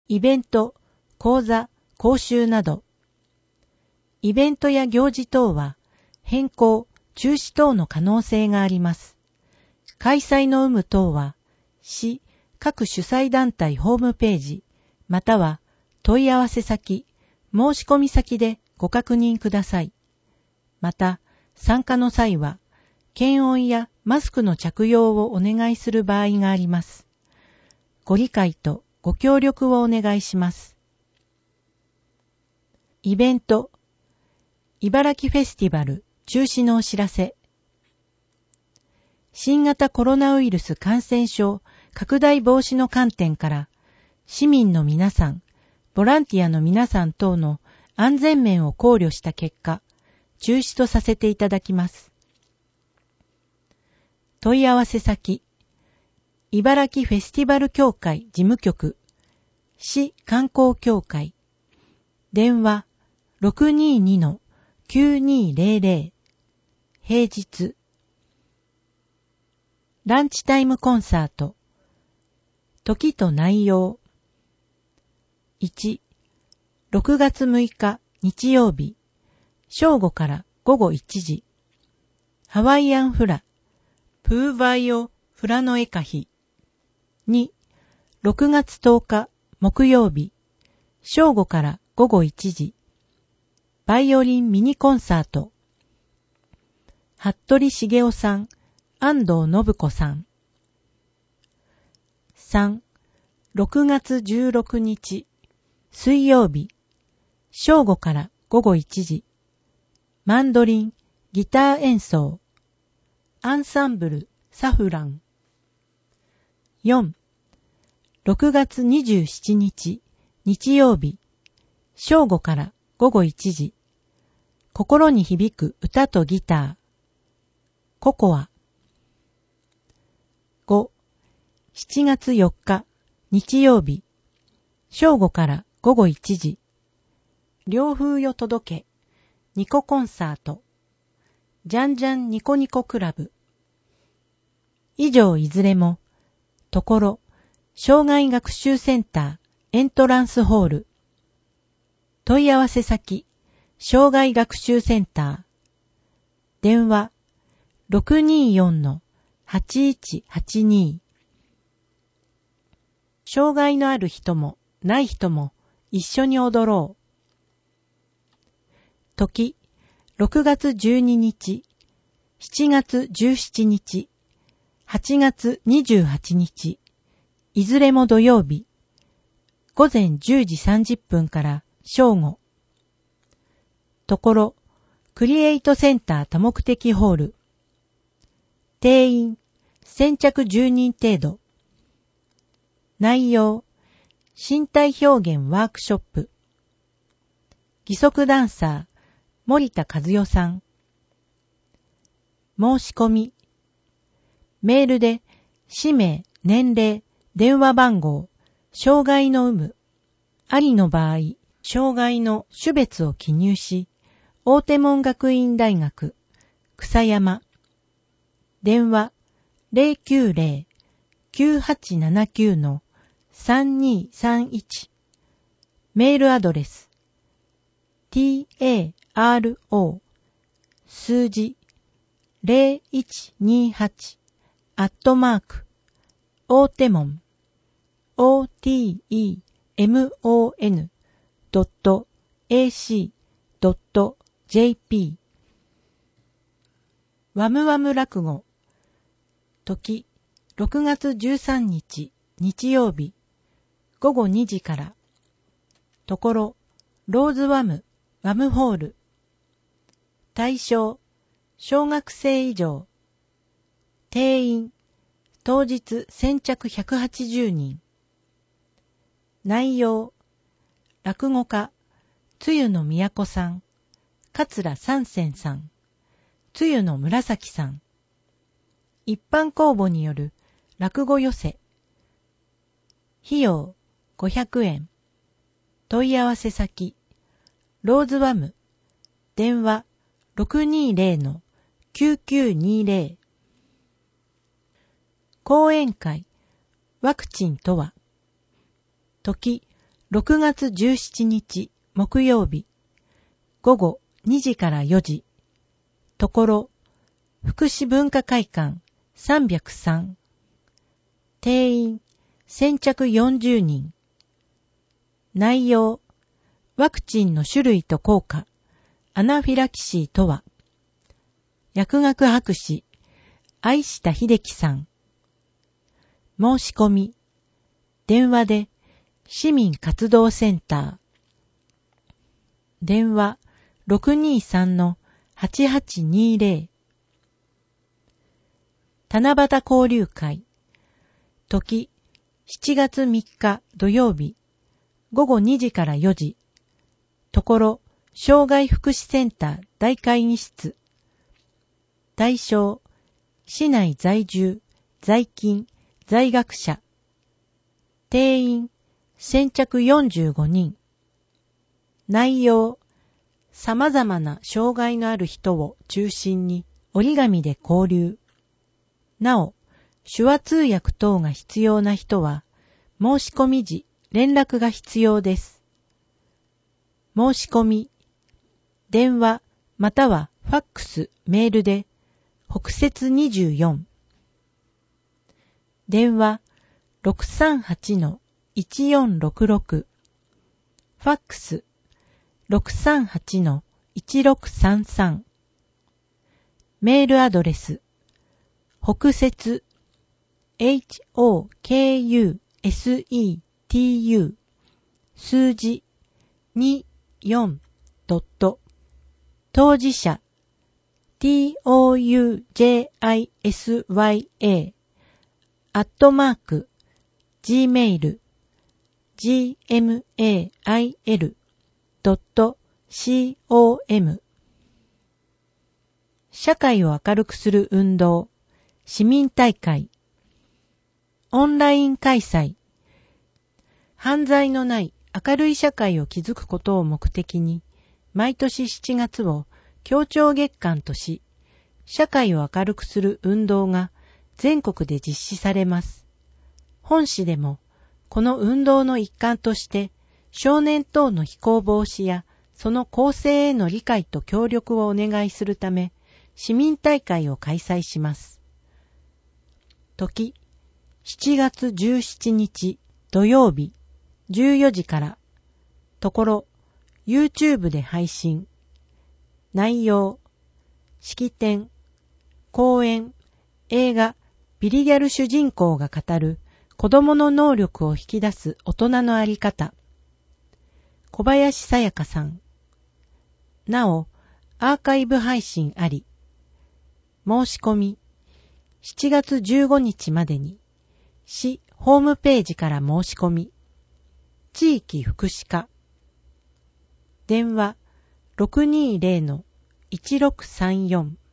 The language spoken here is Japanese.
イベント、講座、講習など。イベントや行事等は変更、中止等の可能性があります。開催の有無等は、市各主催団体ホームページ、または問い合わせ先、申し込み先でご確認ください。また、参加の際は、検温やマスクの着用をお願いする場合があります。ご理解とご協力をお願いします。イベント、茨城フェスティバル中止のお知らせ。新型コロナウイルス感染症拡大防止の観点から、市民の皆さん、ボランティアの皆さん等の安全面を考慮した結果、中止とさせていただきます。問い合わせ先、茨城フェスティバル協会事務局、市観光協会、電話 622-9200、平日。ランチタイムコンサート、時と内容。1、6月6日日曜日、正午から午後1時。ハワイアンフラ、プーバイオフラノエカヒ。2、6月10日木曜日、正午から午後1時。バイオリンミニコンサート。服部茂雄さん、安藤信子さん。3、6月16日、水曜日、正午から午後1時。マンドリン、ギター演奏。アンサンブル、サフラン。4、6月27日、日曜日、正午から午後1時。心に響く歌とギター。ココア。5、7月4日、日曜日、正午から午後1時。涼風よ届け、ニココンサート。ジャンジャンニコニコクラブ。以上いずれも、ところ、障害学習センターエントランスホール。問い合わせ先、障害学習センター。電話、624-8182。障害のある人もない人も一緒に踊ろう。時、6月12日、7月17日、8月28日、いずれも土曜日、午前10時30分から正午。ところ、クリエイトセンター多目的ホール。定員、先着10人程度。内容、身体表現ワークショップ。義足ダンサー、森田和代さん。申し込み。メールで、氏名、年齢、電話番号、障害の有無、ありの場合、障害の種別を記入し、大手門学院大学、草山。電話、090-9879-3231。メールアドレス、taro 数字0128大手門 otemon.ac.jp ワムワム落語。時、6月13日日曜日、午後2時から。ところ、ローズワム、ワムホール。対象、小学生以上。定員、当日先着180人。内容、落語家、露の都さん、桂三泉さん、露の紫さん。一般公募による落語寄せ。費用500円。問い合わせ先、ローズワム、電話 620-9920。講演会、ワクチンとは。時、 6月17日木曜日午後2時から4時。ところ、福祉文化会館303。定員先着40人。内容、ワクチンの種類と効果、アナフィラキシーとは。薬学博士、愛下秀樹さん。申し込み、電話で、市民活動センター。電話 623-8820。七夕交流会。時、7月3日土曜日、午後2時から4時。ところ、障害福祉センター大会議室。対象、市内在住、在勤、在学者。定員、先着45人。内容、様々な障害のある人を中心に折り紙で交流。なお、手話通訳等が必要な人は、申し込み時連絡が必要です。申し込み、電話またはファックス、メールで、北摂24。電話 638-1466。ファックス 638-1633。メールアドレス、北摂HOKUSETU 数字24当事者 toujisia@gmail.com 社会を明るくする運動、市民大会、オンライン開催、犯罪のない明るい社会を築くことを目的に、毎年7月を協調月間とし、社会を明るくする運動が全国で実施されます。本市でも、この運動の一環として、少年等の非行防止やその構成への理解と協力をお願いするため、市民大会を開催します。時、7月17日土曜日14時から、ところ、YouTube で配信。内容、式典、講演、映画、ビリギャル主人公が語る子供の能力を引き出す大人のあり方。小林さやかさん。なお、アーカイブ配信あり。申し込み、7月15日までに、市ホームページから申し込み。地域福祉課。電話 620-1634